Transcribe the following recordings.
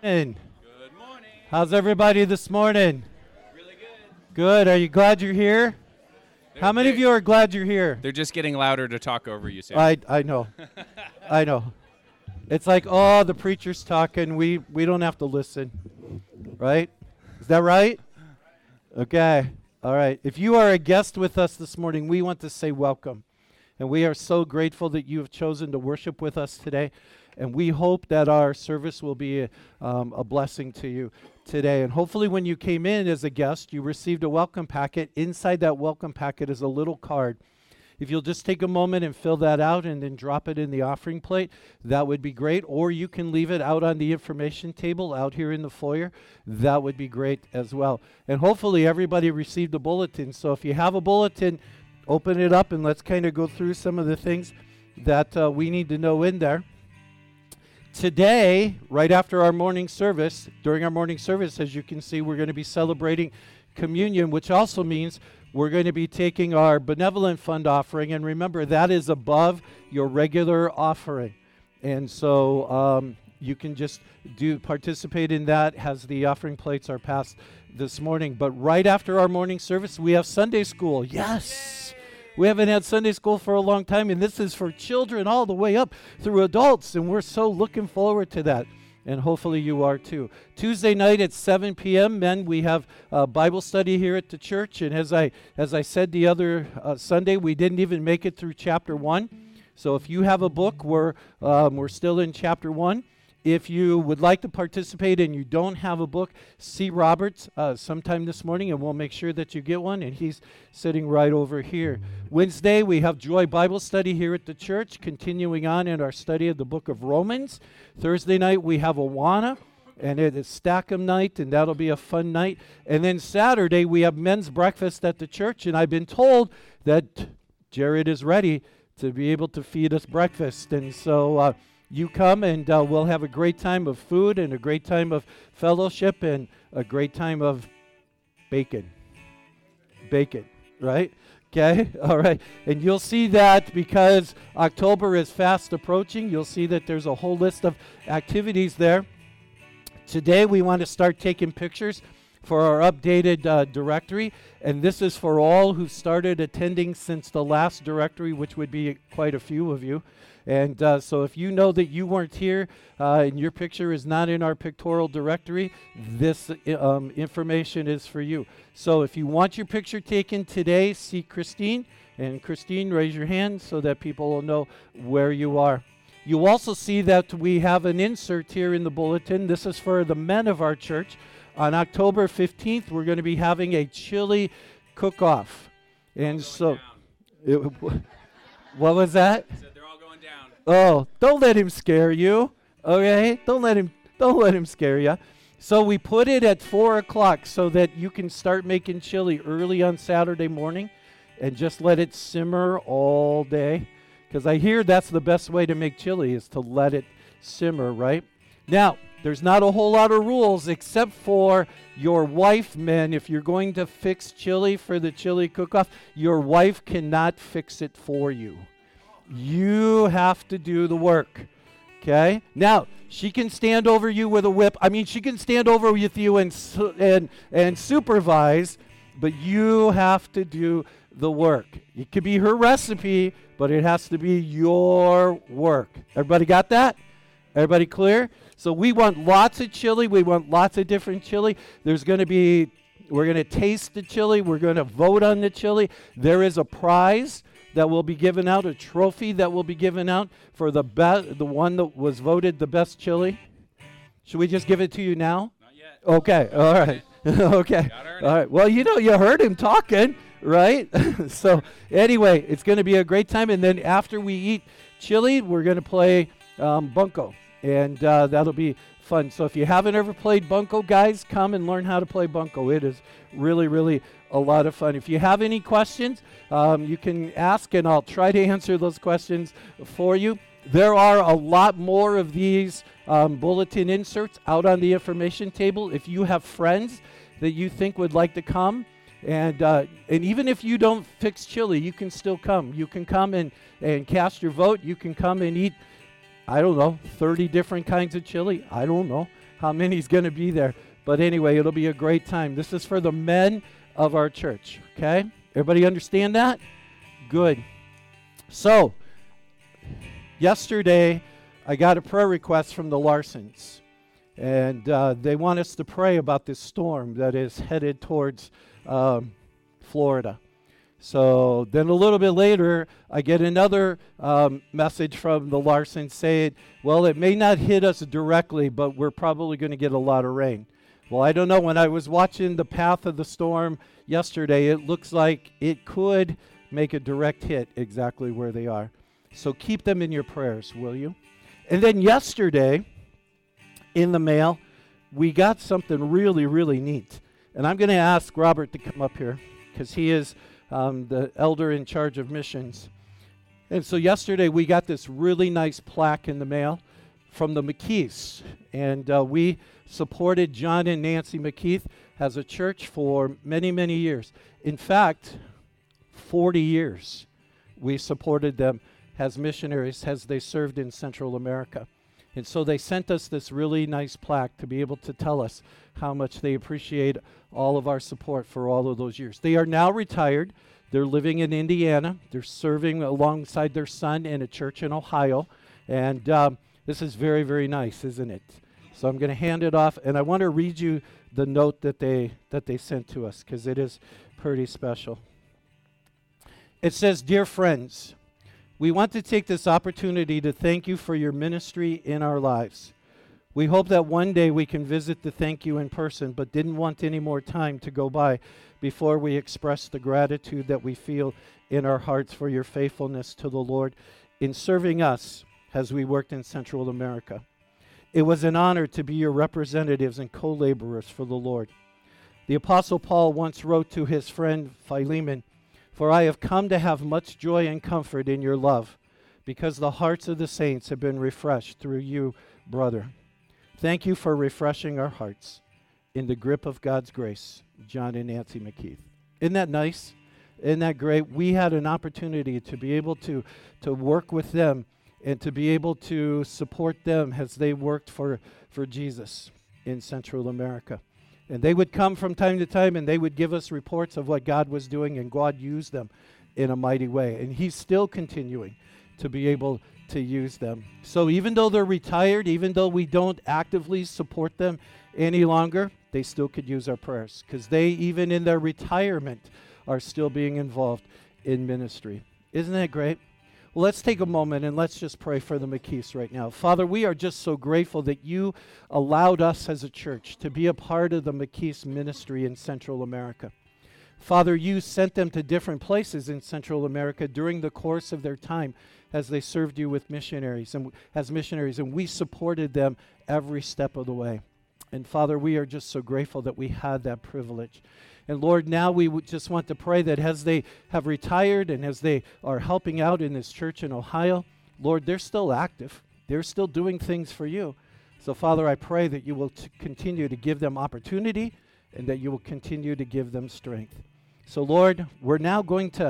And Good morning. how's everybody this morning? Really good. Good. Are you glad you're here? How many of you are glad you're here? They're just getting louder to talk over you, Sam. I know. I know. It's like, oh, the preacher's talking. We don't have to listen. Right? Is that right? Okay. All right. If you are a guest with us this morning, we want to say welcome. And we are so grateful that you have chosen to worship with us today. And we hope that our service will be a blessing to you today. And hopefully when you came in as a guest, you received a welcome packet. Inside that welcome packet is a little card. If you'll just take a moment and fill that out and then drop it in the offering plate, that would be great. Or you can leave it out on the information table out here in the foyer. That would be great as well. And hopefully everybody received a bulletin. So if you have a bulletin, open it up and let's kind of go through some of the things that we need to know in there. Today, right after our morning service, during our morning service, as you can see, we're going to be celebrating communion, which also means we're going to be taking our benevolent fund offering. And remember, that is above your regular offering. And so you can just participate in that as the offering plates are passed this morning. But right after our morning service, we have Sunday school. Yes! We haven't had Sunday school for a long time, and this is for children all the way up through adults, and we're so looking forward to that, and hopefully you are too. Tuesday night at 7 p.m., men, we have Bible study here at the church, and as I said the other Sunday, we didn't even make it through chapter 1. So if you have a book, we're still in chapter 1. If you would like to participate and you don't have a book, see Roberts sometime this morning, and we'll make sure that you get one, and he's sitting right over here. Wednesday, we have Joy Bible Study here at the church, continuing on in our study of the book of Romans. Thursday night, we have Awana, and it is Stackham night, and that'll be a fun night. And then Saturday, we have men's breakfast at the church, and I've been told that Jared is ready to be able to feed us breakfast, and so you come and we'll have a great time of food and a great time of fellowship and a great time of bacon. Bacon, right? Okay, all right. And you'll see that because October is fast approaching. You'll see that there's a whole list of activities there. Today we want to start taking pictures for our updated directory, and this is for all who started attending since the last directory, which would be quite a few of you. And so if you know that you weren't here and your picture is not in our pictorial directory, this information is for you. So if you want your picture taken today, see Christine. And Christine, raise your hand so that people will know where you are. You'll also see that we have an insert here in the bulletin. This is for the men of our church. On October 15th, we're going to be having a chili cook-off. And so, what was that? Oh, don't let him scare you. Okay? Don't let him scare you. So we put it at 4 o'clock so that you can start making chili early on Saturday morning and just let it simmer all day. Because I hear that's the best way to make chili is to let it simmer, right? Now, there's not a whole lot of rules except for your wife, men. If you're going to fix chili for the chili cook-off, your wife cannot fix it for you. You have to do the work, okay? Now, she can stand over you with a whip. I mean, she can stand over with you and supervise, but you have to do the work. It could be her recipe, but it has to be your work. Everybody got that? Everybody clear? So we want lots of chili. We want lots of different chili. We're going to taste the chili. We're going to vote on the chili. There is a prize that will be given out, a trophy that will be given out for the one that was voted the best chili. Should we just give it to you now? Not yet. Okay, all right. Okay, all right. Well, you heard him talking, right? So anyway, it's going to be a great time. And then after we eat chili, we're going to play bunco, and that'll be fun. So if you haven't ever played bunco, guys, come and learn how to play bunco. It is really, really a lot of fun. If you have any questions, you can ask, and I'll try to answer those questions for you. There are a lot more of these bulletin inserts out on the information table. If you have friends that you think would like to come, and even if you don't fix chili, you can still come. You can come and cast your vote. You can come and eat, I don't know, 30 different kinds of chili. I don't know. how many's going to be there. But anyway, it'll be a great time. This is for the men of our church, okay? Everybody understand that? Good. So, yesterday, I got a prayer request from the Larsons. And they want us to pray about this storm that is headed towards Florida. So then a little bit later, I get another message from the Larsons saying, well, it may not hit us directly, but we're probably going to get a lot of rain. Well, I don't know. When I was watching the path of the storm yesterday, it looks like it could make a direct hit exactly where they are. So keep them in your prayers, will you? And then yesterday, in the mail, we got something really, really neat. And I'm going to ask Robert to come up here because he is the elder in charge of missions. And so yesterday we got this really nice plaque in the mail from the McKeiths. And we supported John and Nancy McKeith as a church for many, many years. In fact, 40 years we supported them as missionaries as they served in Central America. And so they sent us this really nice plaque to be able to tell us how much they appreciate all of our support for all of those years. They are now retired. They're living in Indiana. They're serving alongside their son in a church in Ohio. And this is very, very nice, isn't it? So I'm going to hand it off, and I want to read you the note that they sent to us because it is pretty special. It says, "Dear friends, we want to take this opportunity to thank you for your ministry in our lives. We hope that one day we can visit to thank you in person, but didn't want any more time to go by before we express the gratitude that we feel in our hearts for your faithfulness to the Lord in serving us as we worked in Central America. It was an honor to be your representatives and co-laborers for the Lord. The Apostle Paul once wrote to his friend Philemon, 'For I have come to have much joy and comfort in your love, because the hearts of the saints have been refreshed through you, brother. Thank you for refreshing our hearts. In the grip of God's grace, John and Nancy McKeith.'" Isn't that nice? Isn't that great? We had an opportunity to be able to work with them and to be able to support them as they worked for Jesus in Central America. And they would come from time to time and they would give us reports of what God was doing, and God used them in a mighty way. And he's still continuing to be able to use them. So even though they're retired, even though we don't actively support them any longer, they still could use our prayers because they, even in their retirement, are still being involved in ministry. Isn't that great? Well, let's take a moment and let's just pray for the McKeiths right now. Father, we are just so grateful that you allowed us as a church to be a part of the McKeiths ministry in Central America. Father, you sent them to different places in Central America during the course of their time as they served you with missionaries and as missionaries, and we supported them every step of the way. And Father, we are just so grateful that we had that privilege. And Lord, now we just want to pray that as they have retired and as they are helping out in this church in Ohio, Lord, they're still active. They're still doing things for you. So Father, I pray that you will continue to give them opportunity and that you will continue to give them strength. So Lord, we're now going to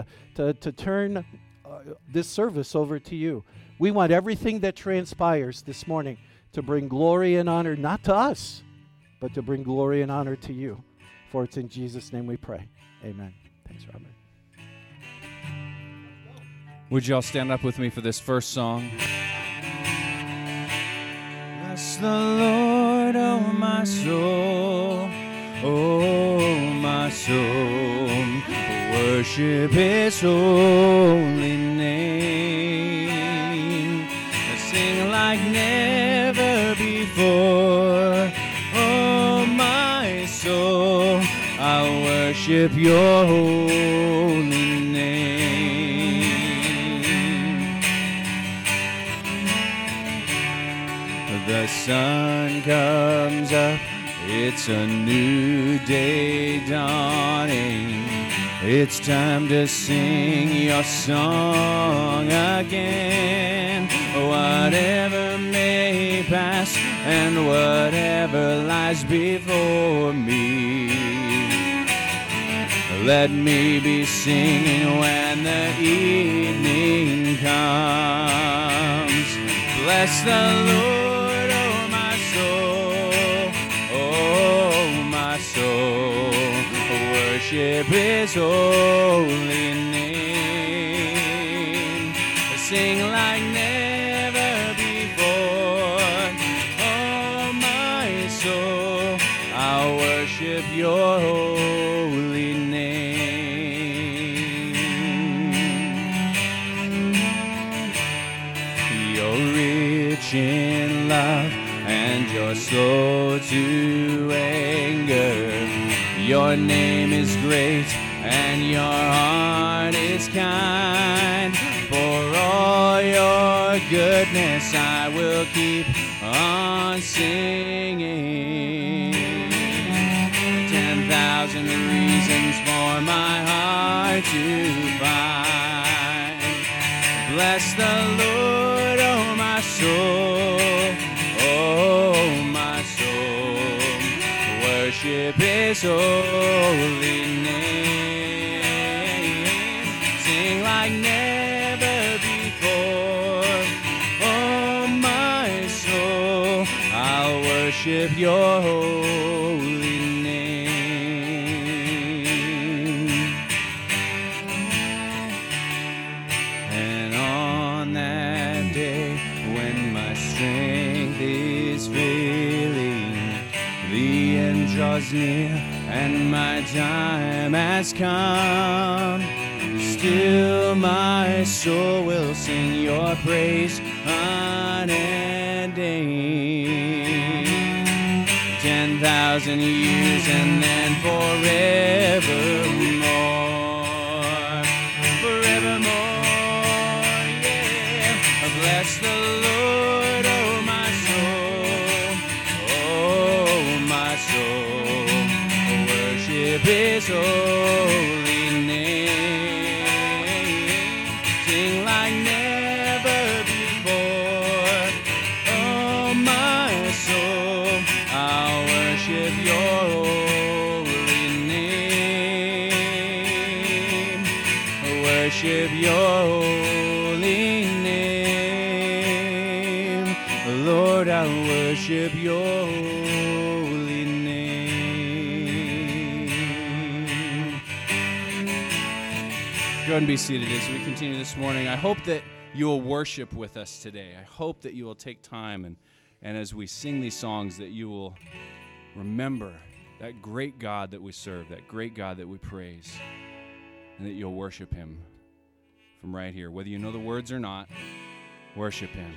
turn this service over to you. We want everything that transpires this morning to bring glory and honor, not to us, but to bring glory and honor to you. For it's in Jesus' name we pray. Amen. Thanks, Robert. Would you all stand up with me for this first song? Bless the Lord, oh my soul, worship his holy name. Sing like never before, oh my soul, I worship your holy name. The sun comes up, it's a new day dawning. It's time to sing your song again. Whatever may pass and whatever lies before me, let me be singing when the evening comes. Bless the Lord, oh my soul, worship His holy name. Sing like never before. Oh, my soul, I'll worship Your holy name. You're rich in love and You're slow to anger. Your name is great and Your heart is kind. For all Your goodness I will keep on singing. 10,000 reasons for my heart to find. Bless the Lord, oh my soul, oh my soul. Worship His holy name. Sing like never before. Oh, my soul, I'll worship Your holy name. And on that day when my strength is failing, the end draws near and my time has come. Still my soul will sing Your praise unending. 10,000 years and then forevermore. Forevermore, yeah. Bless the Lord, oh my soul, oh my soul. Worship His holy name. Sing like never before. Oh, my soul, I'll worship Your holy name. Worship Your holy name. Lord, I'll worship Your holy name. Go ahead and be seated as we continue this morning. I hope that you will worship with us today. I hope that you will take time and as we sing these songs that you will remember that great God that we serve, that great God that we praise, and that you'll worship Him from right here. Whether you know the words or not, worship Him.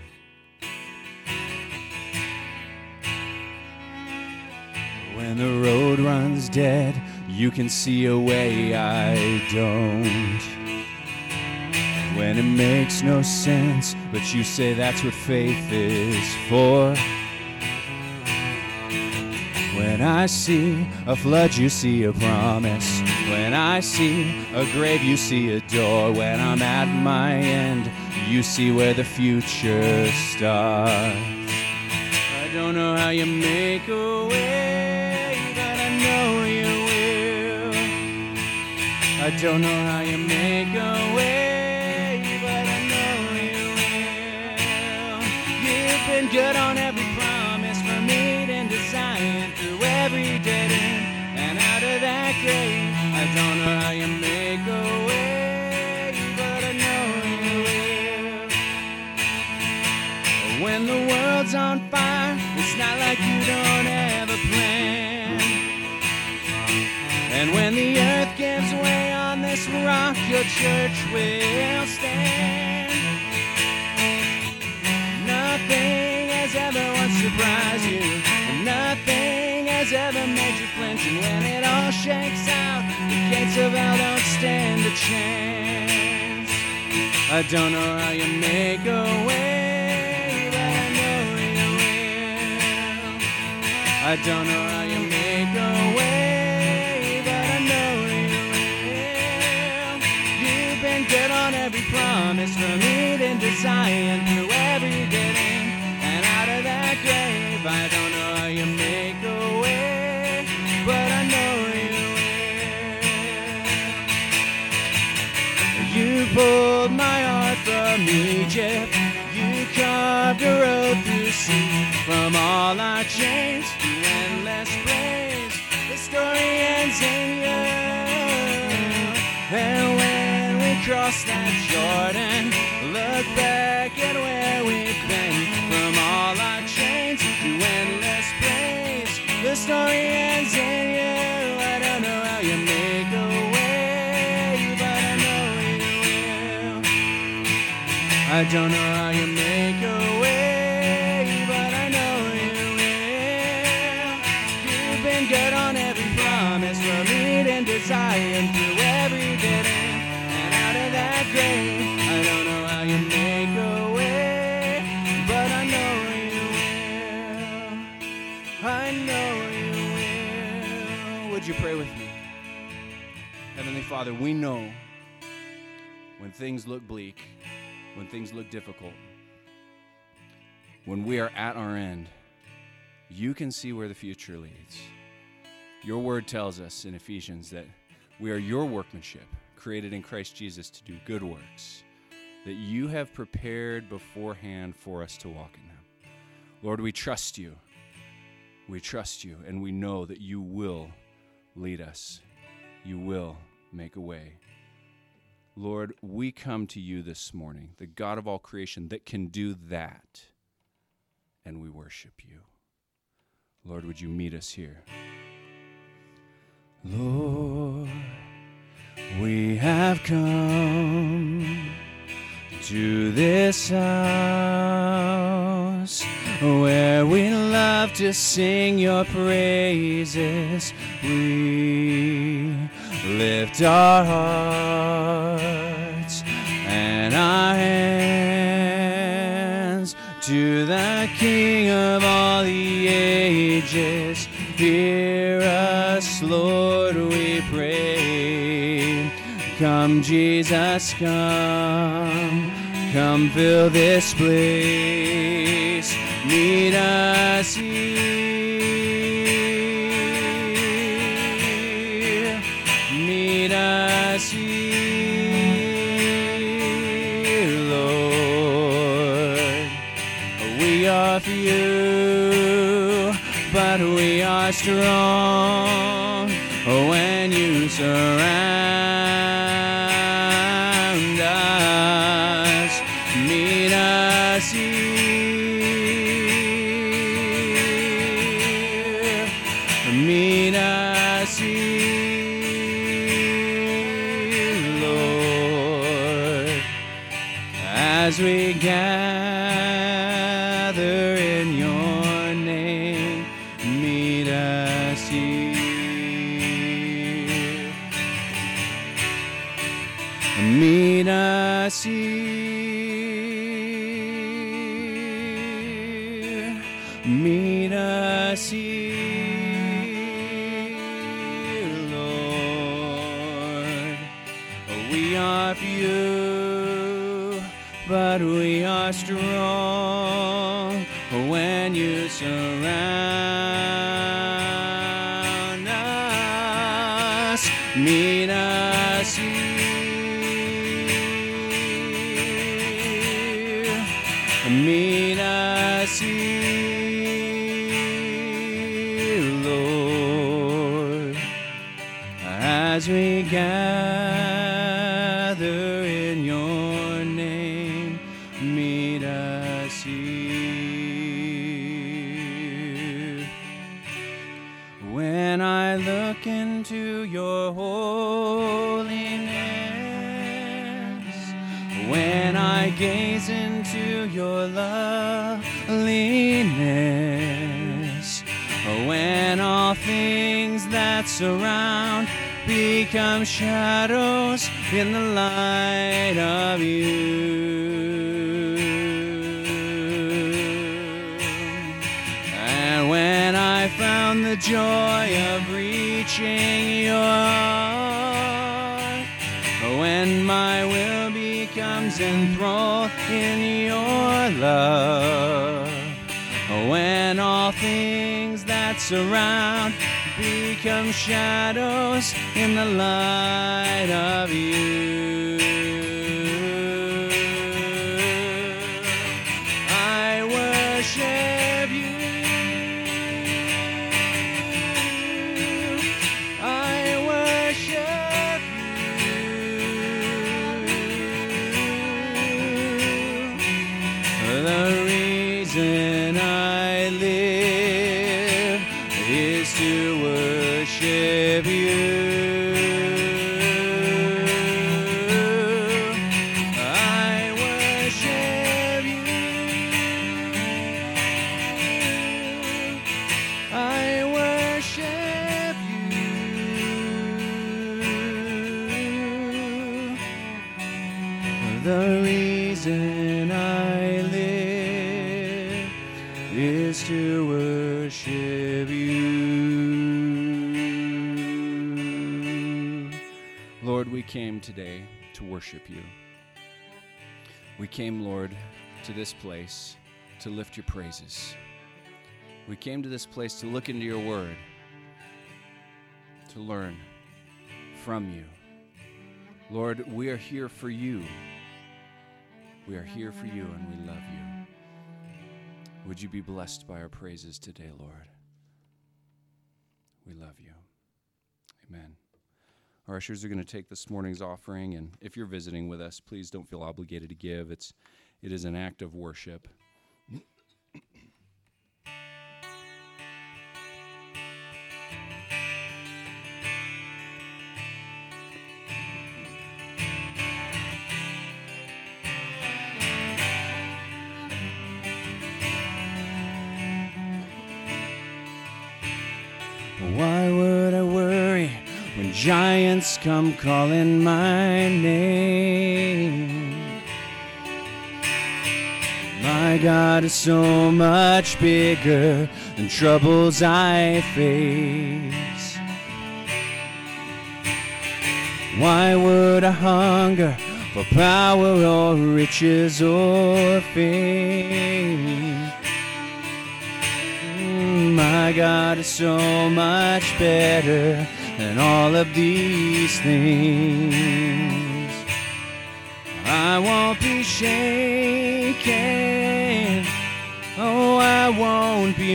When the road runs dead, you can see a way I don't. When it makes no sense, but you say that's what faith is for. When I see a flood, you see a promise. When I see a grave, you see a door. When I'm at my end, you see where the future starts. I don't know how you make a way, but I know you will. I don't know how you make a way, but I know you will. You've been good on every promise for me and design through every dead end and out of that grave. I don't know how you make a way, but I know you will. When the world's on fire, it's not like you don't have a plan. And when the earth gives way on this rock, your church will stand. Nothing has ever once surprised you, and nothing has ever made you flinch. And when it all shakes out, the gates of hell don't stand a chance. I don't know how you make a way, but I know you will. I don't know how you make a way, but I know you will. You've been good on every promise from Eden to Zion, through every dead end and out of that grave. I don't know how you make a way, but I know you will. You pulled my heart from Egypt. You carved a road through sea. From all our chains to endless praise, the story ends in your cross that Jordan. Look back at where we've been. From all our chains to endless praise. The story ends in you. I don't know how you make a way, but I know you will. I don't know how you make a way, but I know you will. You've been good on every promise, from Eden to Zion, through every dead end, and out of that grave. I don't know how you make a way, but I know you will. I know you will. Would you pray with me? Heavenly Father, we know when things look bleak, when things look difficult, when we are at our end, you can see where the future leads. Your word tells us in Ephesians that we are your workmanship, created in Christ Jesus to do good works, that you have prepared beforehand for us to walk in them. Lord, we trust you. We trust you, and we know that you will lead us. You will make a way. Lord, we come to you this morning, the God of all creation that can do that, and we worship you. Lord, would you meet us here? Lord, we have come to this house where we love to sing your praises. We lift our hearts and our hands to the King of all the ages. Hear us, Lord, we pray. Come, Jesus, come. Come fill this place. Meet us here. Meet us here, Lord. We are few, but we are strong when you surround us. Meet us here. Meet us here, Lord, as we gather in your name. Meet us here. Meet us here. Meet us here, Lord. We are few, but we are strong when you surround us. Meet us here. Meet us here, Lord, as we gather in your name. Meet us here. When I look into your holiness, when I gaze into your loveliness, when all things that surround become shadows in the light of you, and when I found the joy of reaching your heart, when my will becomes enthralled in your love, when all things that surround become shadows in the light of you, I worship you. I worship you. is to worship you. I worship you. I worship you. The reason I live is to worship you. Lord, we came today to worship you. We came, Lord, to this place to lift your praises. We came to this place to look into your word, to learn from you. Lord, we are here for you. We are here for you, and we love you. Would you be blessed by our praises today, Lord? We love you. Amen. Our ushers are going to take this morning's offering, and if you're visiting with us, please don't feel obligated to give. It is an act of worship. Why would I worry when giants come calling my name? My God is so much bigger than troubles I face. Why would I hunger for power or riches or fame? My God is so much better than all of these things. I won't be shaken. Oh, I won't be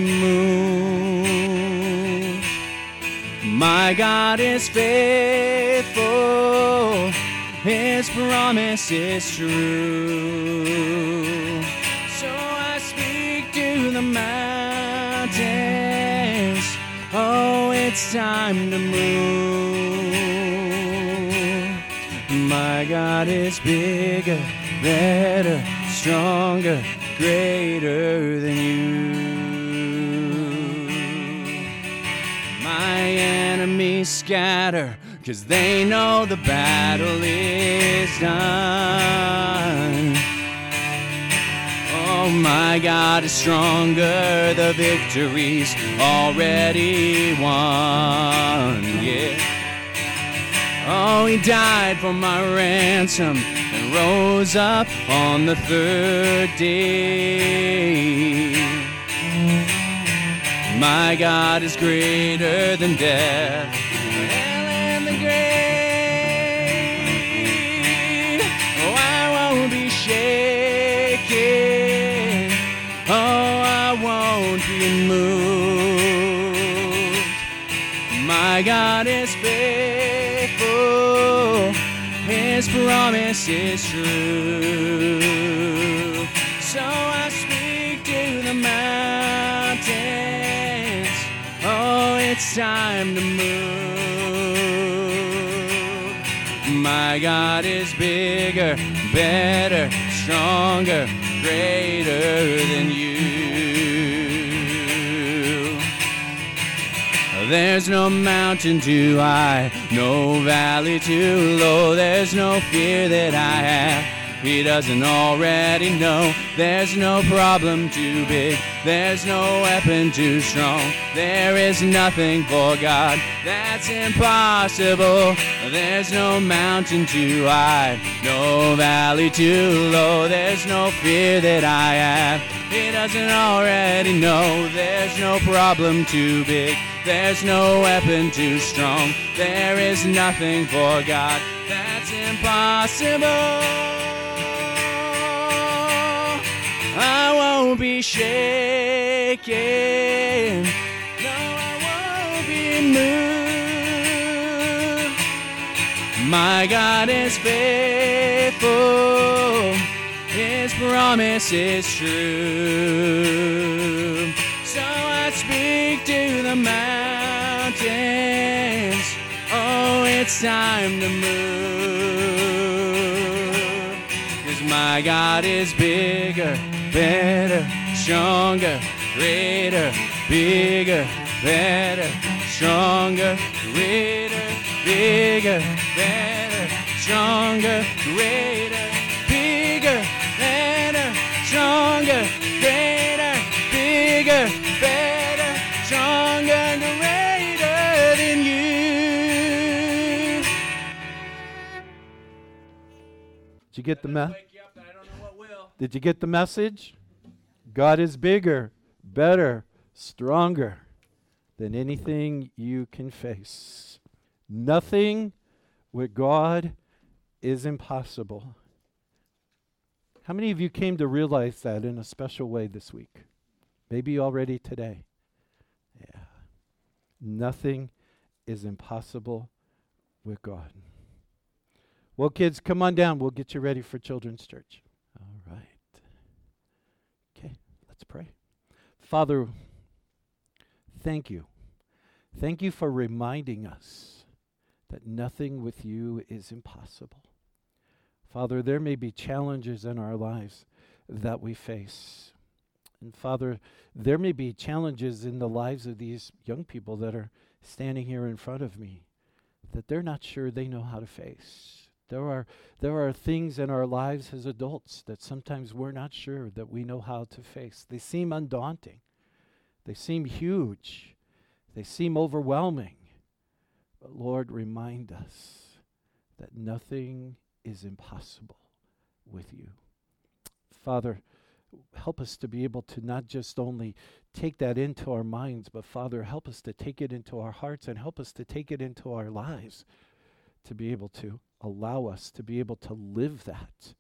moved. My God is faithful. His promise is true. So I speak to the mountains. Oh, it's time to move. My God is bigger, better, stronger, greater than you. My enemies scatter, 'cause they know the battle is done. Oh, my God is stronger, the victory's already won, yeah. Oh, he died for my ransom and rose up on the third day. My God is greater than death, hell and the grave. Oh, I won't be shaken. Oh, I won't be moved. My God is faithful. His promise is true. So I speak to the mountains. Oh, it's time to move. My God is bigger, better, stronger, greater than you. There's no mountain too high, no valley too low. There's no fear that I have he doesn't already know. There's no problem too big, there's no weapon too strong. There is nothing for God that's impossible. There's no mountain too high, no valley too low. There's no fear that I have he doesn't already know. There's no problem too big, there's no weapon too strong. There is nothing for God that's impossible. I won't be shaken. No, I won't be moved. My God is faithful. His promise is true. So I speak to the mountains. Oh, it's time to move. 'Cause my God is bigger, better, stronger, greater, bigger, better, stronger, greater, bigger, better, stronger, greater, bigger, better, stronger, greater, bigger, better, stronger, greater than you. Did you get the Did you get the message? God is bigger, better, stronger than anything you can face. Nothing with God is impossible. How many of you came to realize that in a special way this week? Maybe already today. Yeah. Nothing is impossible with God. Well, kids, come on down. We'll get you ready for Children's Church. All right. Okay, let's pray. Father, thank you. Thank you for reminding us that nothing with you is impossible. Father, there may be challenges in our lives that we face. And Father, there may be challenges in the lives of these young people that are standing here in front of me that they're not sure they know how to face. There are things in our lives as adults that sometimes we're not sure that we know how to face. They seem undaunting. They seem huge. They seem overwhelming. But Lord, remind us that nothing is impossible with you. Father, help us to be able to not just only take that into our minds, but Father, help us to take it into our hearts and help us to take it into our lives, to be able to allow us to be able to live that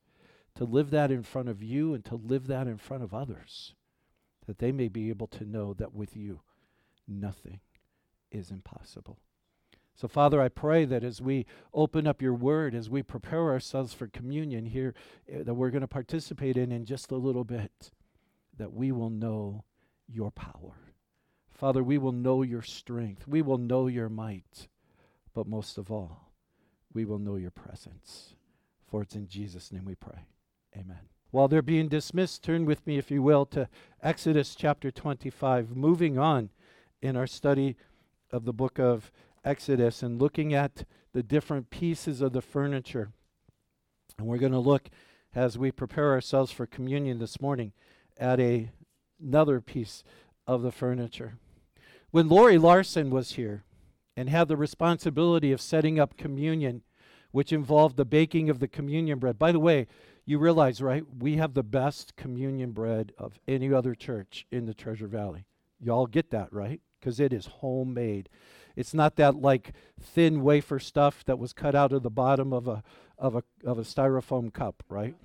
in front of you and to live that in front of others, that they may be able to know that with you, nothing is impossible. So, Father, I pray that as we open up your word, as we prepare ourselves for communion here, that we're going to participate in just a little bit, that we will know your power. Father, we will know your strength. We will know your might. But most of all, we will know your presence. For it's in Jesus' name we pray. Amen. While they're being dismissed, turn with me, if you will, to Exodus chapter 25, moving on in our study of the book of Exodus and looking at the different pieces of the furniture. And we're going to look, as we prepare ourselves for communion this morning, at another piece of the furniture. When Lori Larson was here and had the responsibility of setting up communion, which involved the baking of the communion bread. By the way, you realize, right, we have the best communion bread of any other church in the Treasure Valley. Y'all get that, right? Because it is homemade. It's not that like thin wafer stuff that was cut out of the bottom of a styrofoam cup, right?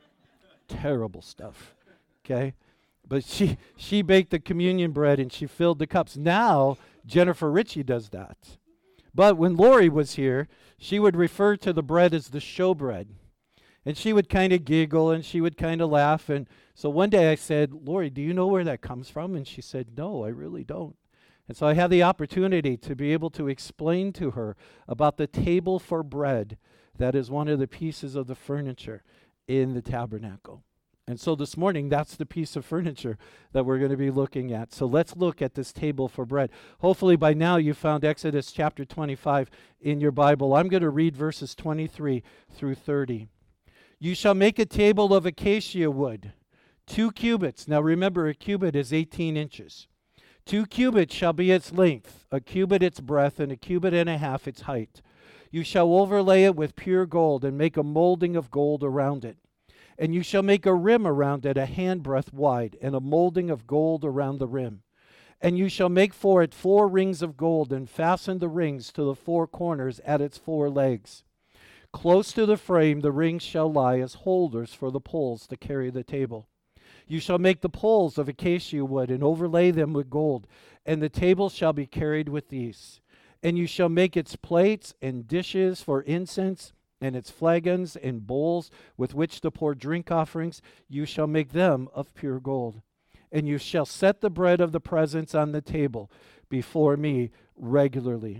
Terrible stuff. Okay? But she baked the communion bread and she filled the cups. Now Jennifer Ritchie does that. But when Lori was here, she would refer to the bread as the showbread. And she would kind of giggle and she would kind of laugh. And so one day I said, Lori, do you know where that comes from? And she said, no, I really don't. And so I had the opportunity to be able to explain to her about the table for bread that is one of the pieces of the furniture in the tabernacle. And so this morning, that's the piece of furniture that we're going to be looking at. So let's look at this table for bread. Hopefully by now you found Exodus chapter 25 in your Bible. I'm going to read verses 23 through 30. You shall make a table of acacia wood, 2 cubits. Now remember, a cubit is 18 inches. 2 cubits shall be its length, a cubit its breadth, and a cubit and a half its height. You shall overlay it with pure gold, and make a molding of gold around it. And you shall make a rim around it, a handbreadth wide, and a molding of gold around the rim. And you shall make for it 4 rings of gold, and fasten the rings to the 4 corners at its 4 legs. Close to the frame the rings shall lie as holders for the poles to carry the table. You shall make the poles of acacia wood, and overlay them with gold, and the table shall be carried with these. And you shall make its plates and dishes for incense, and its flagons and bowls with which to pour drink offerings. You shall make them of pure gold. and you shall set the bread of the presence on the table before me regularly.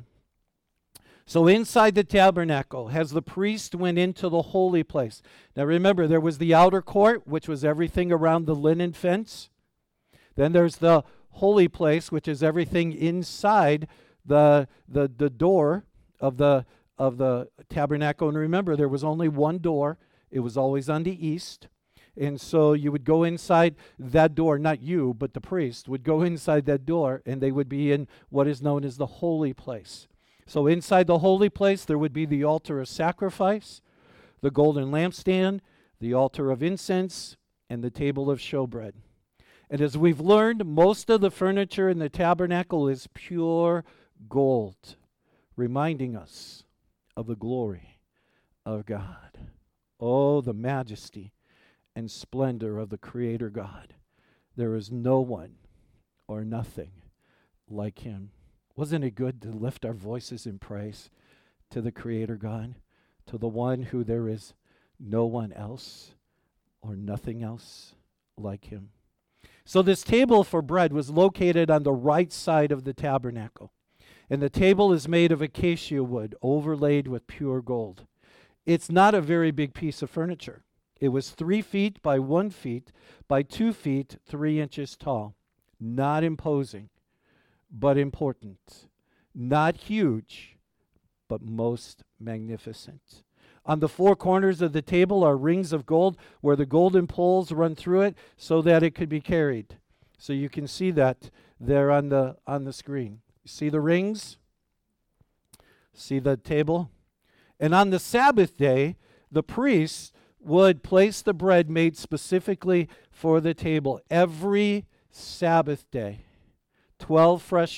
So inside the tabernacle, as the priest went into the holy place. Now remember, there was the outer court, which was everything around the linen fence. Then there's the holy place, which is everything inside the door of the tabernacle. And remember, there was only one door. It was always on the east. And so you would go inside that door, not you, but the priest would go inside that door, and they would be in what is known as the holy place. So inside the holy place, there would be the altar of sacrifice, the golden lampstand, the altar of incense, and the table of showbread. And as we've learned, most of the furniture in the tabernacle is pure gold, reminding us of the glory of God. Oh, the majesty and splendor of the Creator God. There is no one or nothing like Him. Wasn't it good to lift our voices in praise to the Creator God, to the one who there is no one else or nothing else like Him? So this table for bread was located on the right side of the tabernacle. And the table is made of acacia wood overlaid with pure gold. It's not a very big piece of furniture. It was 3 feet by 1 feet by 2 feet, 3 inches tall. Not imposing, but important. Not huge, but most magnificent. On the 4 corners of the table are rings of gold where the golden poles run through it so that it could be carried. So you can see that there on the screen. You see the rings? See the table? And on the Sabbath day, the priests would place the bread made specifically for the table every Sabbath day. 12 fresh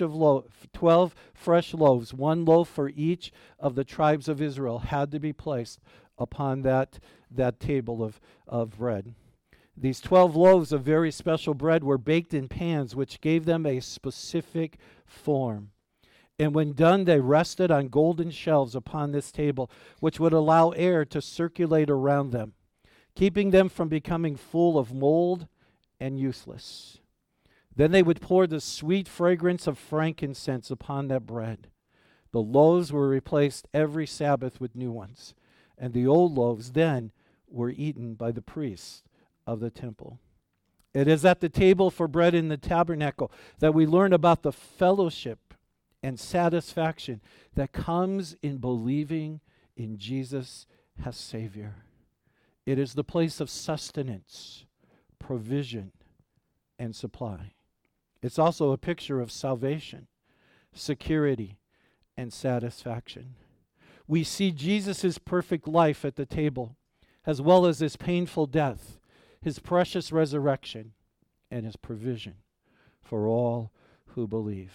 loaves, 1 loaf for each of the tribes of Israel, had to be placed upon that table of bread. These 12 loaves of very special bread were baked in pans, which gave them a specific form. And when done, they rested on golden shelves upon this table, which would allow air to circulate around them, keeping them from becoming full of mold and useless. Then they would pour the sweet fragrance of frankincense upon that bread. The loaves were replaced every Sabbath with new ones, and the old loaves then were eaten by the priests of the temple. It is at the table for bread in the tabernacle that we learn about the fellowship and satisfaction that comes in believing in Jesus as Savior. It is the place of sustenance, provision, and supply. It's also a picture of salvation, security, and satisfaction. We see Jesus' perfect life at the table, as well as his painful death, his precious resurrection, and his provision for all who believe.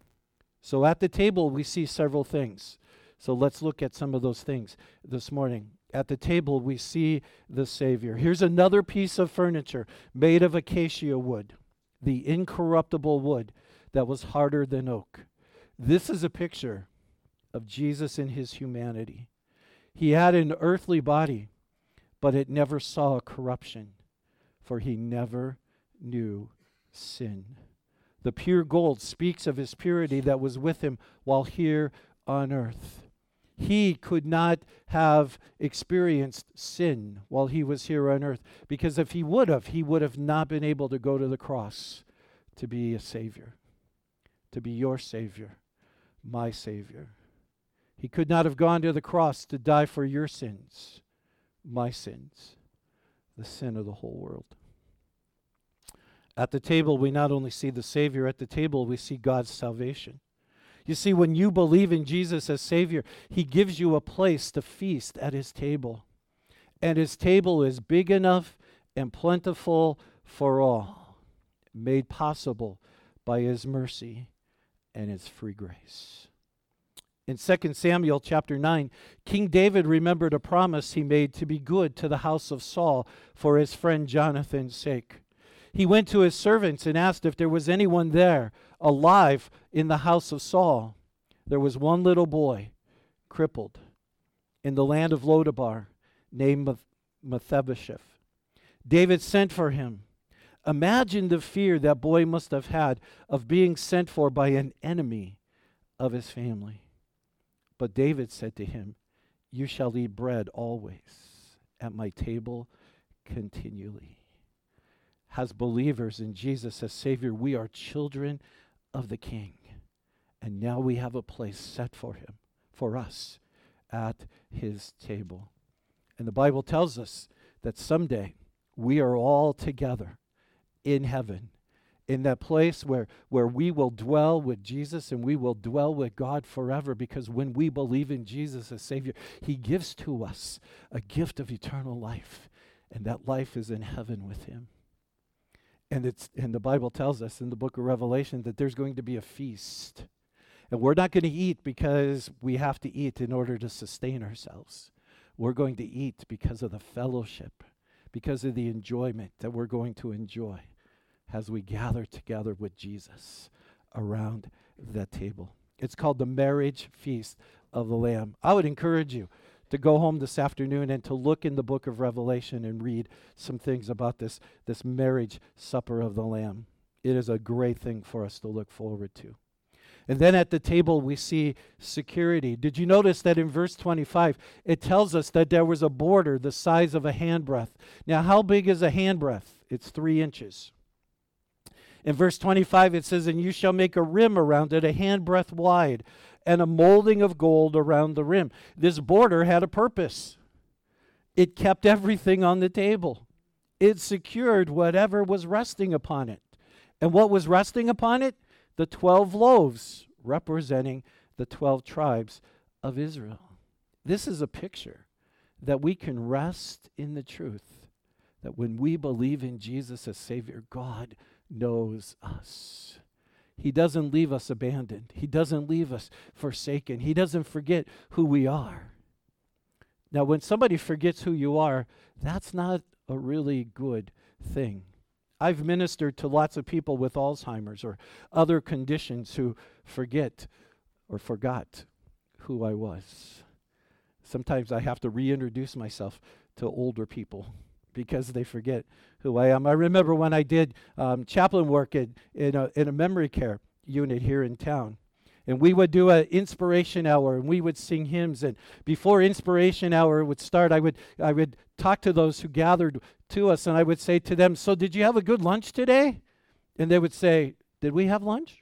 So at the table, we see several things. So let's look at some of those things this morning. At the table, we see the Savior. Here's another piece of furniture made of acacia wood, the incorruptible wood that was harder than oak. This is a picture of Jesus in his humanity. He had an earthly body, but it never saw corruption, for he never knew sin. The pure gold speaks of his purity that was with him while here on earth. He could not have experienced sin while he was here on earth, because if he would have not been able to go to the cross to be a Savior, to be your Savior, my Savior. He could not have gone to the cross to die for your sins, my sins, the sin of the whole world. At the table, we not only see the Savior, at the table we see God's salvation. You see, when you believe in Jesus as Savior, he gives you a place to feast at his table. And his table is big enough and plentiful for all, made possible by his mercy and his free grace. In 2 Samuel chapter 9, King David remembered a promise he made to be good to the house of Saul for his friend Jonathan's sake. He went to his servants and asked if there was anyone there alive in the house of Saul. There was one little boy, crippled, in the land of Lodabar, named Mephibosheth. David sent for him. Imagine the fear that boy must have had of being sent for by an enemy of his family. But David said to him, "You shall eat bread always at my table continually." As believers in Jesus as Savior, we are children of the King. And now we have a place set for him, for us, at his table. And the Bible tells us that someday we are all together in heaven, in that place where we will dwell with Jesus and we will dwell with God forever, because when we believe in Jesus as Savior, he gives to us a gift of eternal life, and that life is in heaven with him. And the Bible tells us in the book of Revelation that there's going to be a feast. And we're not going to eat because we have to eat in order to sustain ourselves. We're going to eat because of the fellowship, because of the enjoyment that we're going to enjoy as we gather together with Jesus around that table. It's called the marriage feast of the Lamb. I would encourage you to go home this afternoon and to look in the book of Revelation and read some things about this marriage supper of the Lamb. It is a great thing for us to look forward to. And then at the table we see security. Did you notice that in verse 25, it tells us that there was a border the size of a handbreadth. Now, how big is a handbreadth? It's 3 inches. In verse 25, it says, "And you shall make a rim around it, a handbreadth wide, and a molding of gold around the rim." This border had a purpose. It kept everything on the table. It secured whatever was resting upon it. And what was resting upon it? The 12 loaves, representing the 12 tribes of Israel. This is a picture that we can rest in the truth that when we believe in Jesus as Savior, God knows us. He doesn't leave us abandoned. He doesn't leave us forsaken. He doesn't forget who we are. Now, when somebody forgets who you are, that's not a really good thing. I've ministered to lots of people with Alzheimer's or other conditions who forget or forgot who I was. Sometimes I have to reintroduce myself to older people because they forget who I am. I remember when I did chaplain work in a memory care unit here in town. And we would do an inspiration hour, and we would sing hymns. And before inspiration hour would start, I would talk to those who gathered to us, and I would say to them, "So did you have a good lunch today?" And they would say, "Did we have lunch?"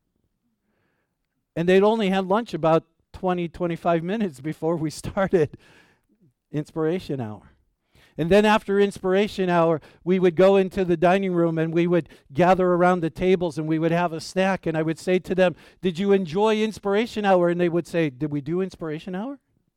And they'd only had lunch about 20, 25 minutes before we started inspiration hour. And then after inspiration hour, we would go into the dining room and we would gather around the tables and we would have a snack. And I would say to them, "Did you enjoy inspiration hour?" And they would say, "Did we do inspiration hour?"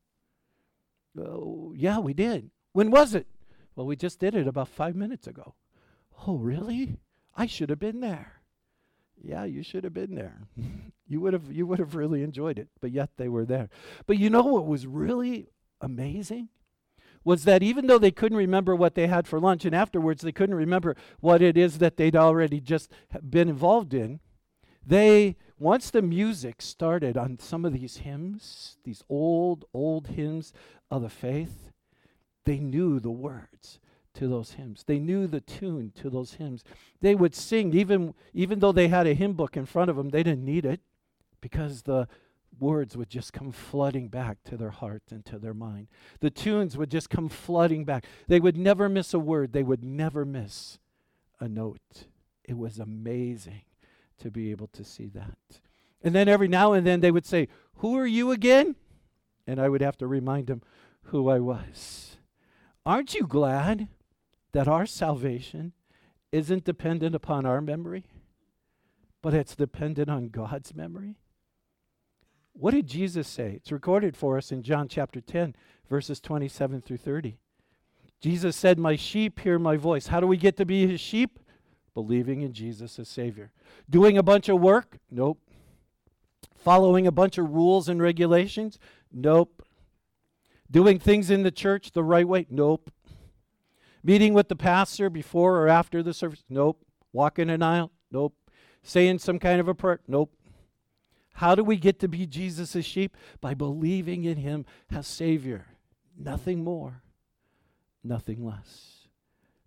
"Oh, yeah, we did." "When was it?" "Well, we just did it about 5 minutes ago." "Oh, really? I should have been there." "Yeah, you should have been there." You would have really enjoyed it, but yet they were there. But you know what was really amazing? Was that even though they couldn't remember what they had for lunch, and afterwards they couldn't remember what it is that they'd already just been involved in, once the music started on some of these hymns, these old hymns of the faith, they knew the words to those hymns. They knew the tune to those hymns. They would sing, even though they had a hymn book in front of them, they didn't need it, because the words would just come flooding back to their heart and to their mind. The tunes would just come flooding back. They would never miss a word. They would never miss a note. It was amazing to be able to see that. And then every now and then they would say, "Who are you again?" And I would have to remind them who I was. Aren't you glad that our salvation isn't dependent upon our memory, but it's dependent on God's memory? What did Jesus say? It's recorded for us in John chapter 10, verses 27 through 30. Jesus said, "My sheep hear my voice." How do we get to be his sheep? Believing in Jesus as Savior. Doing a bunch of work? Nope. Following a bunch of rules and regulations? Nope. Doing things in the church the right way? Nope. Meeting with the pastor before or after the service? Nope. Walking an aisle? Nope. Saying some kind of a prayer? Nope. How do we get to be Jesus' sheep? By believing in him as Savior. Nothing more, nothing less.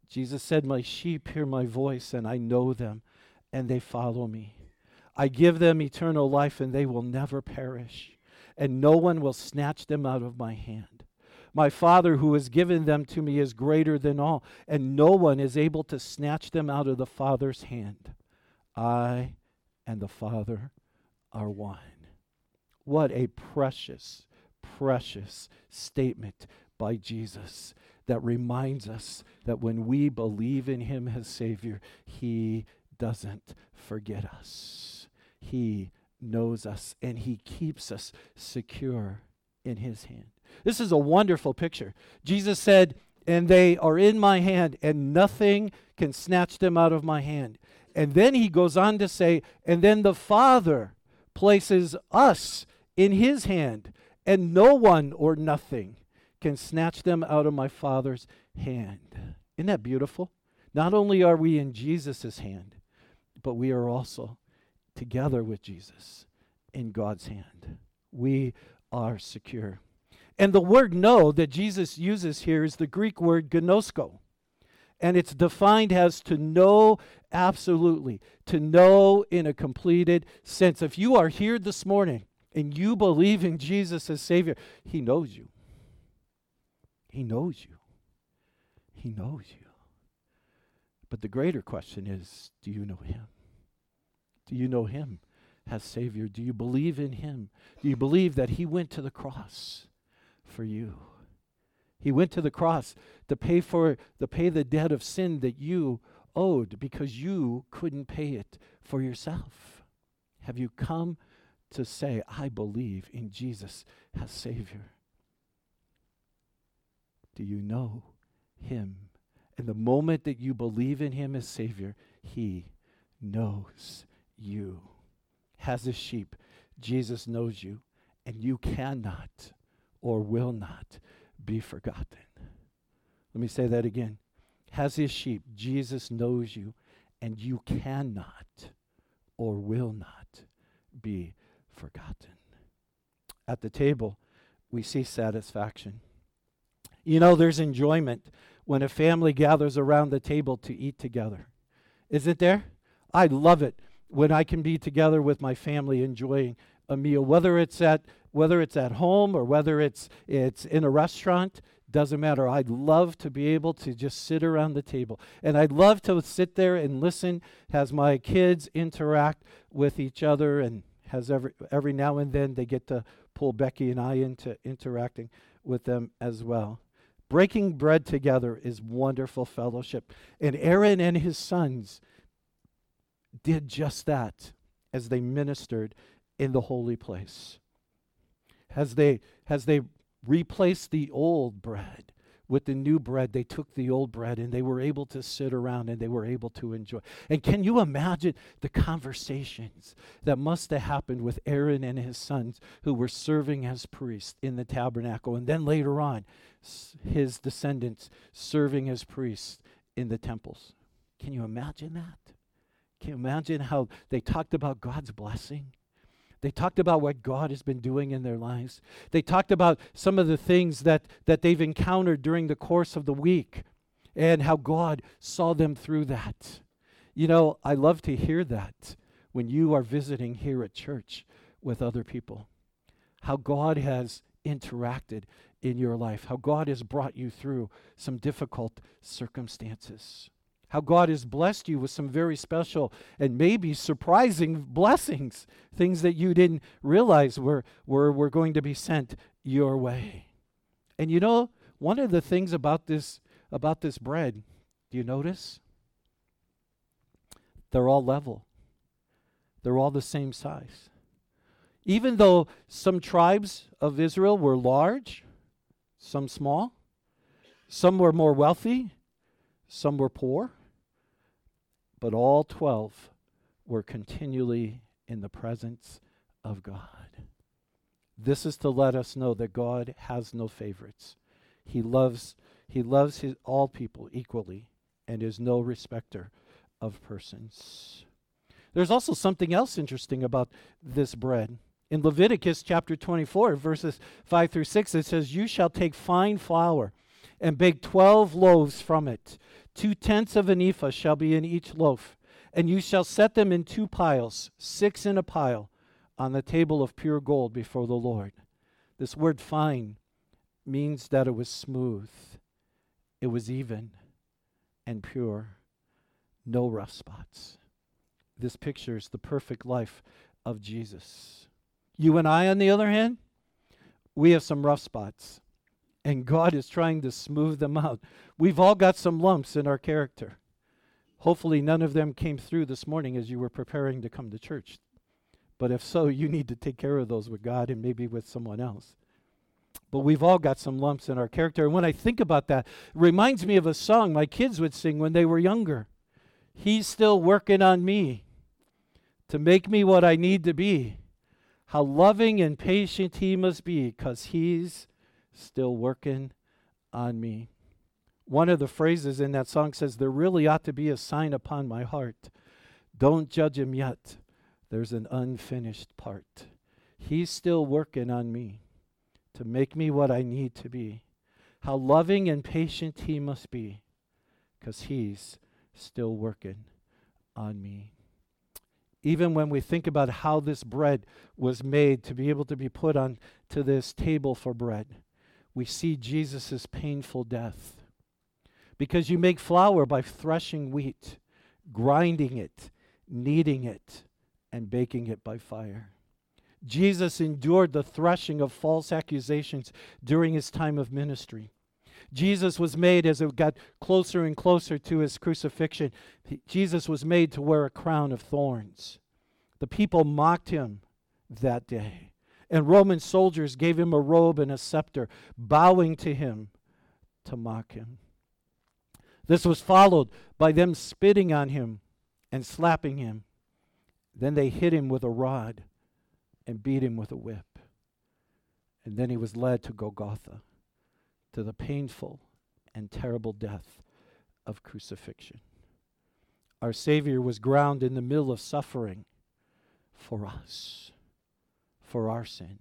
Jesus said, my sheep hear my voice, and I know them, and they follow me. I give them eternal life, and they will never perish, and no one will snatch them out of my hand. My Father who has given them to me is greater than all, and no one is able to snatch them out of the Father's hand. I and the Father are one. What a precious, precious statement by Jesus that reminds us that when we believe in him as Savior, he doesn't forget us. He knows us, and he keeps us secure in his hand. This is a wonderful picture. Jesus said, and they are in my hand, and nothing can snatch them out of my hand. And then he goes on to say, and then the Father places us in his hand, and no one or nothing can snatch them out of my Father's hand. Isn't that beautiful? Not only are we in Jesus' hand, but we are also together with Jesus in God's hand. We are secure. And the word know that Jesus uses here is the Greek word gnosko. And it's defined as to know absolutely, to know in a completed sense. If you are here this morning and you believe in Jesus as Savior, he knows you. He knows you. He knows you. But the greater question is, do you know him? Do you know him as Savior? Do you believe in him? Do you believe that he went to the cross for you? He went to the cross to pay the debt of sin that you owed because you couldn't pay it for yourself. Have you come to say, I believe in Jesus as Savior? Do you know him? And the moment that you believe in him as Savior, he knows you. As a sheep, Jesus knows you, and you cannot or will not be forgotten. Let me say that again. As his sheep, Jesus knows you, and you cannot or will not be forgotten. At the table, we see satisfaction. You know, there's enjoyment when a family gathers around the table to eat together. Isn't there? I love it when I can be together with my family enjoying a meal, whether it's at home or whether it's in a restaurant, doesn't matter. I'd love to be able to just sit around the table. And I'd love to sit there and listen as my kids interact with each other, and has every now and then they get to pull Becky and I into interacting with them as well. Breaking bread together is wonderful fellowship. And Aaron and his sons did just that as they ministered in the holy place. As they replaced the old bread with the new bread, they took the old bread and they were able to sit around and they were able to enjoy. And can you imagine the conversations that must have happened with Aaron and his sons who were serving as priests in the tabernacle, and then later on his descendants serving as priests in the temples? Can you imagine that? Can you imagine how they talked about God's blessing? They talked about what God has been doing in their lives. They talked about some of the things that they've encountered during the course of the week and how God saw them through that. You know, I love to hear that when you are visiting here at church with other people. How God has interacted in your life. How God has brought you through some difficult circumstances. How God has blessed you with some very special and maybe surprising blessings, things that you didn't realize were going to be sent your way. And you know, one of the things about this bread, do you notice? They're all level. They're all the same size. Even though some tribes of Israel were large, some small, some were more wealthy, some were poor, but all 12 were continually in the presence of God. This is to let us know that God has no favorites. He loves all people equally and is no respecter of persons. There's also something else interesting about this bread. In Leviticus chapter 24, verses 5 through 6, it says, "You shall take fine flour and bake 12 loaves from it. 2/10 of an ephah shall be in each loaf, and you shall set them in 2 piles, 6 in a pile, on the table of pure gold before the Lord. This word fine means that it was smooth, it was even and pure, no rough spots. This pictures the perfect life of Jesus. You and I, on the other hand, we have some rough spots, and God is trying to smooth them out. We've all got some lumps in our character. Hopefully none of them came through this morning as you were preparing to come to church. But if so, you need to take care of those with God and maybe with someone else. But we've all got some lumps in our character. And when I think about that, it reminds me of a song my kids would sing when they were younger. He's still working on me to make me what I need to be. How loving and patient he must be, 'cause he's still working on me. One of the phrases in that song says, there really ought to be a sign upon my heart. Don't judge him yet. There's an unfinished part. He's still working on me to make me what I need to be. How loving and patient he must be, 'cause he's still working on me. Even when we think about how this bread was made to be able to be put on to this table for bread, we see Jesus' painful death. Because you make flour by threshing wheat, grinding it, kneading it, and baking it by fire. Jesus endured the threshing of false accusations during his time of ministry. Jesus was made, as it got closer and closer to his crucifixion, Jesus was made to wear a crown of thorns. The people mocked him that day. And Roman soldiers gave him a robe and a scepter, bowing to him to mock him. This was followed by them spitting on him and slapping him. Then they hit him with a rod and beat him with a whip. And then he was led to Golgotha, to the painful and terrible death of crucifixion. Our Savior was ground in the middle of suffering for us, for our sin,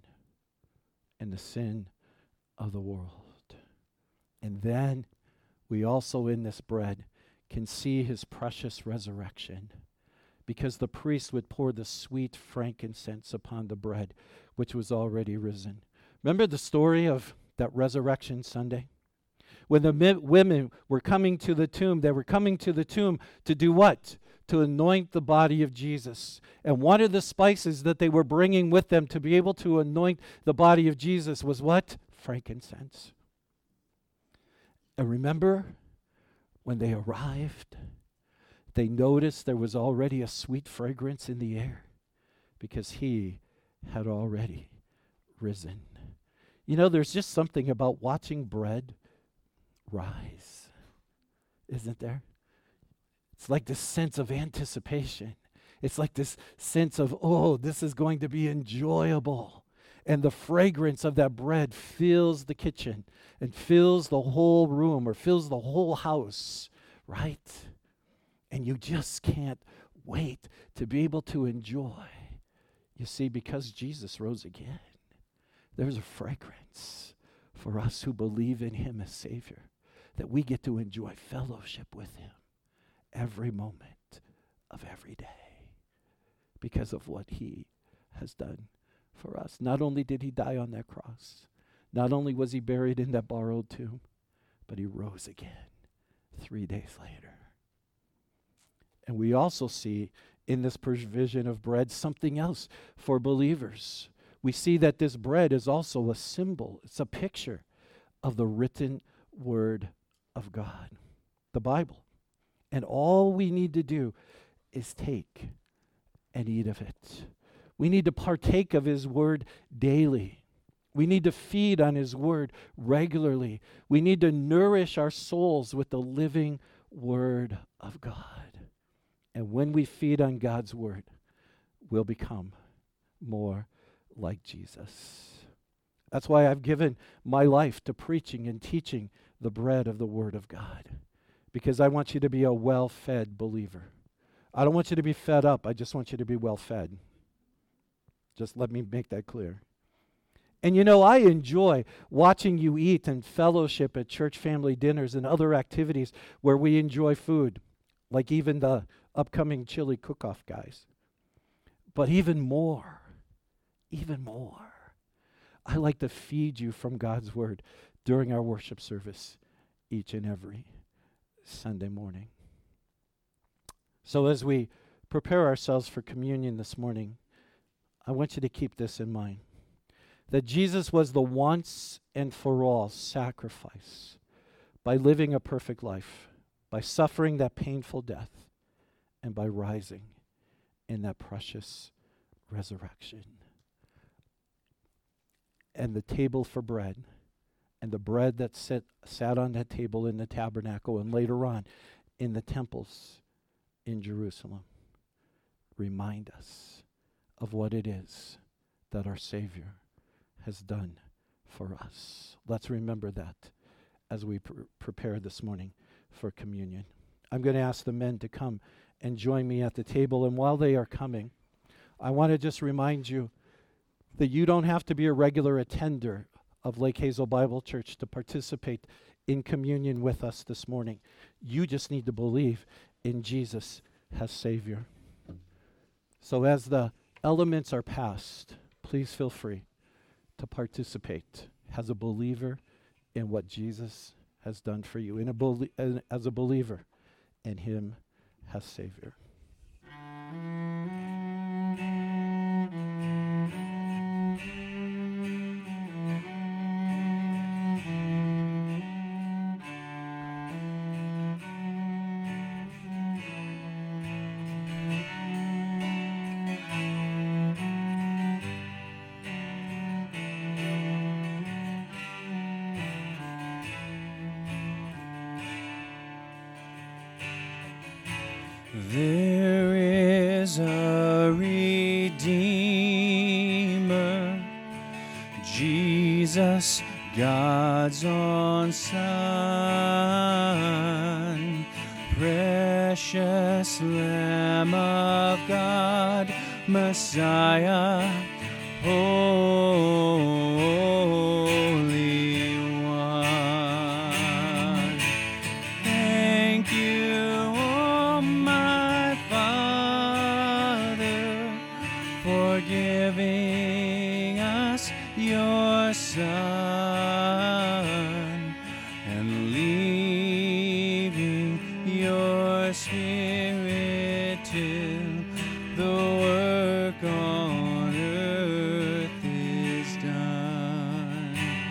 and the sin of the world. And then we also in this bread can see his precious resurrection, because the priest would pour the sweet frankincense upon the bread, which was already risen. Remember the story of that resurrection Sunday? When the women were coming to the tomb, they were coming to the tomb to do what? To anoint the body of Jesus. And one of the spices that they were bringing with them to be able to anoint the body of Jesus was what? Frankincense. And remember, when they arrived, they noticed there was already a sweet fragrance in the air, because he had already risen. You know, there's just something about watching bread rise, isn't there? It's like this sense of anticipation. It's like this sense of, oh, this is going to be enjoyable. And the fragrance of that bread fills the kitchen and fills the whole room or fills the whole house, right? And you just can't wait to be able to enjoy. You see, because Jesus rose again, there's a fragrance for us who believe in him as Savior, that we get to enjoy fellowship with him every moment of every day because of what he has done for us. Not only did he die on that cross, not only was he buried in that borrowed tomb, but he rose again 3 days later. And we also see in this provision of bread something else for believers. We see that this bread is also a symbol. It's a picture of the written word of God, the Bible. And all we need to do is take and eat of it. We need to partake of his word daily. We need to feed on his word regularly. We need to nourish our souls with the living word of God. And when we feed on God's word, we'll become more like Jesus. That's why I've given my life to preaching and teaching the bread of the word of God, because I want you to be a well-fed believer. I don't want you to be fed up. I just want you to be well-fed. Just let me make that clear. And you know, I enjoy watching you eat and fellowship at church family dinners and other activities where we enjoy food, like even the upcoming chili cook-off, guys. But even more, I like to feed you from God's word during our worship service each and every Sunday morning. So as we prepare ourselves for communion this morning, I want you to keep this in mind, that Jesus was the once and for all sacrifice by living a perfect life, by suffering that painful death, and by rising in that precious resurrection. And the table for bread, and the bread that sat on that table in the tabernacle and later on in the temples in Jerusalem, remind us of what it is that our Savior has done for us. Let's remember that as we prepare this morning for communion. I'm going to ask the men to come and join me at the table, and while they are coming, I want to just remind you that you don't have to be a regular attender of Lake Hazel Bible Church to participate in communion with us this morning. You just need to believe in Jesus as Savior. So as the elements are passed, please feel free to participate as a believer in what Jesus has done for you, as a believer in Him as Savior. There is a Redeemer, Jesus, God's own Son, precious Lamb of God, Messiah, Holy One. Thank you, oh my Father, for giving us your Son and leaving your Spirit till the work on earth is done.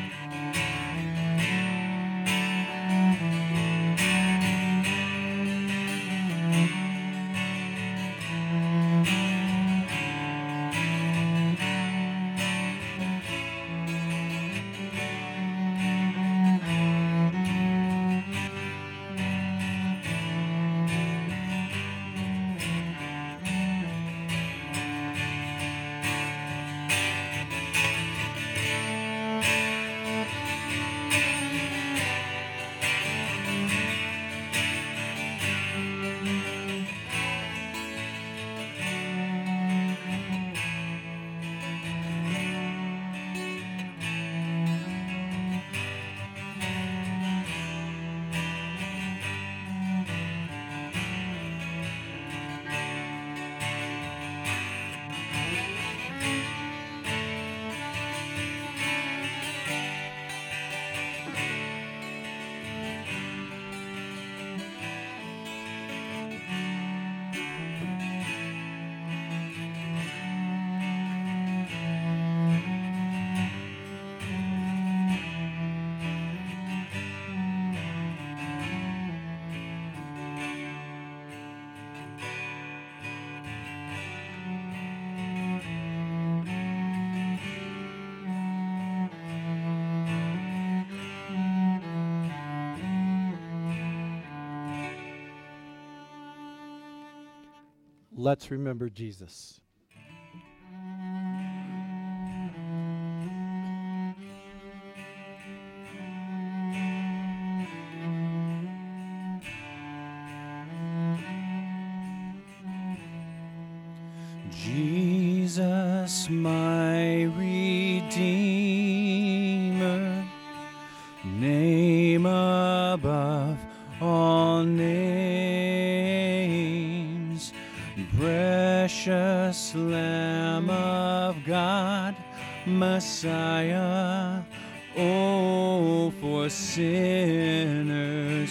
Let's remember Jesus. Jesus, my Redeemer, Messiah, oh, for sinners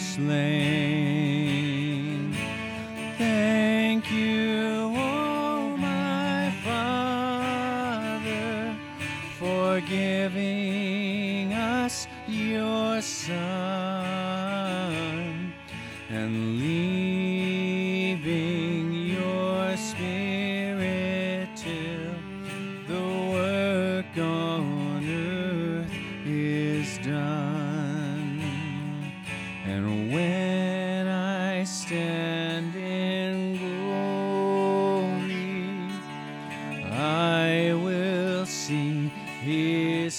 slain. Thank you, oh my Father, for giving us your Son and leaving your Spirit till the work on earth is done. And when I stand in glory, I will see his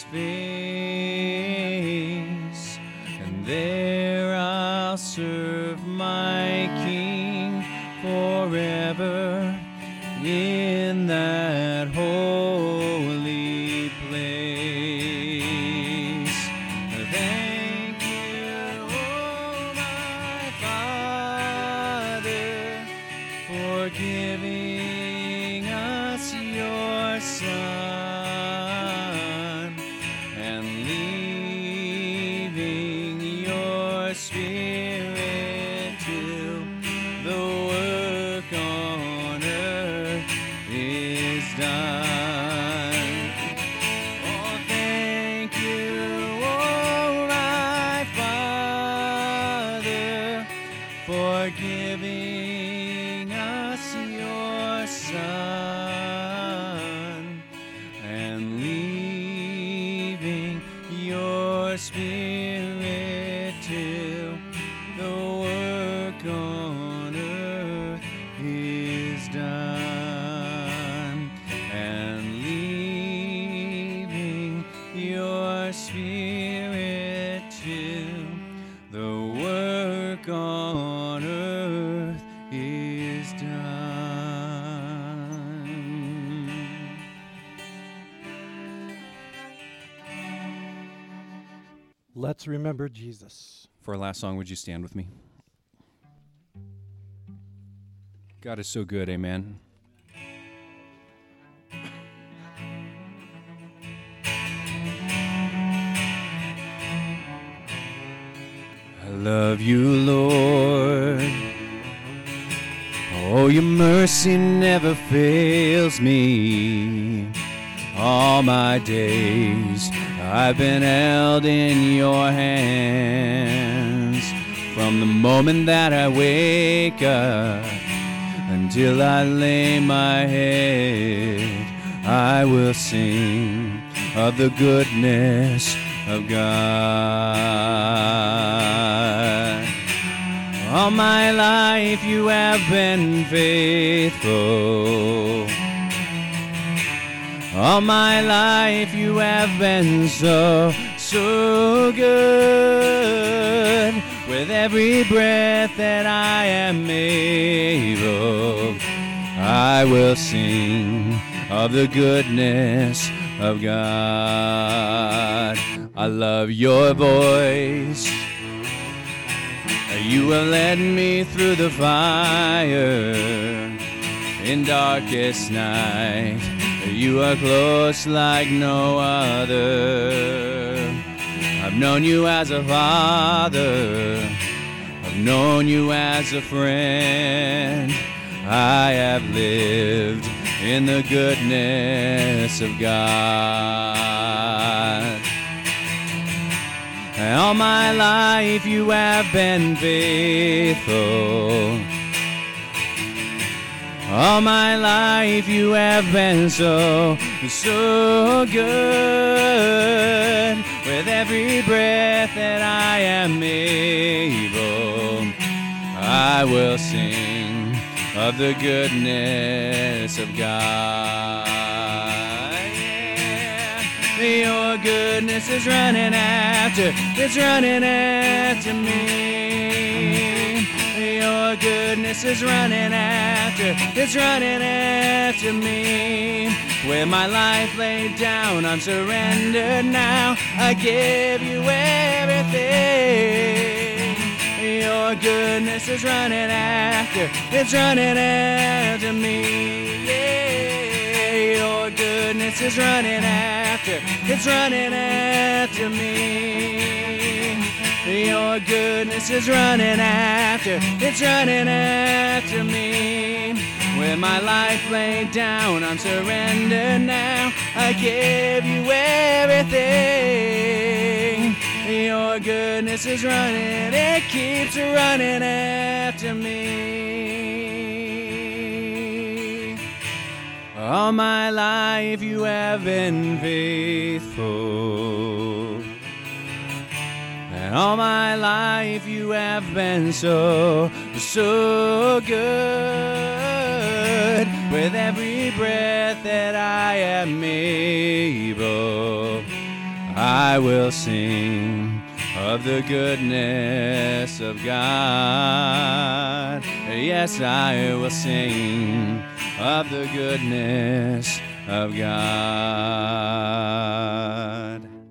face, and there I'll serve my King forever in that holy place. Thank you, oh my Father, for giving us your Son and leaving your Spirit till the work on earth is done. Oh, thank you, oh my Father, for giving us your Son and leaving your Spirit till the work on earth is done, and leaving your Spirit till the work on earth is done. Let's remember Jesus. For our last song, would you stand with me? God is so good, amen. I love you, Lord. Oh, your mercy never fails me. All my days I've been held in your hands. From the moment that I wake up until I lay my head, I will sing of the goodness of God. All my life you have been faithful. All my life you have been so, so good. With every breath that I am able, I will sing of the goodness of God. I love your voice. You have led me through the fire in darkest night. You are close like no other. I've known you as a father. I've known you as a friend. I have lived in the goodness of God. And all my life you have been faithful. All my life you have been so, so good. With every breath that I am able, I will sing of the goodness of God. Yeah. Your goodness is running after, it's running after me. Your goodness is running after, it's running after me. With my life laid down, I'm surrendered now. I give you everything. Your goodness is running after, it's running after me. Yeah. Your goodness is running after, it's running after me. Your goodness is running after, it's running after me. With my life laid down, I'm surrendered now. I give you everything. Your goodness is running, it keeps running after me. All my life you have been faithful. And all my life you have been so, so good. With every breath that I am able, I will sing of the goodness of God. Yes, I will sing of the goodness of God.